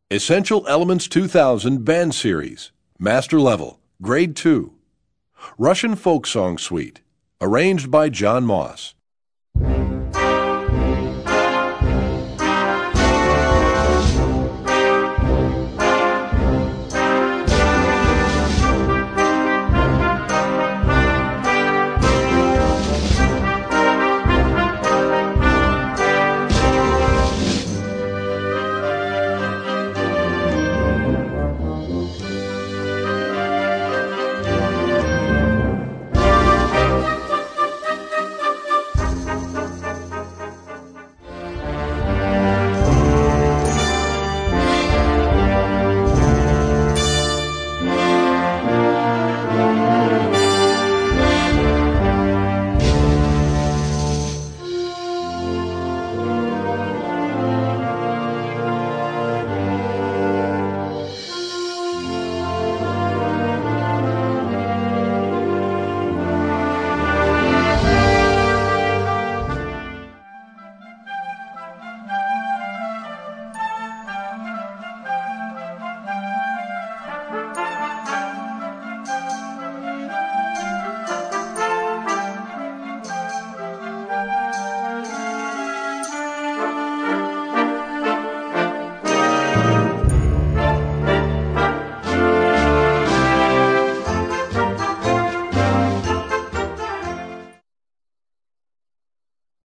Essential Elements 2000 Band Series, Master Level, Grade 2. Russian Folk Song Suite, arranged by John Moss.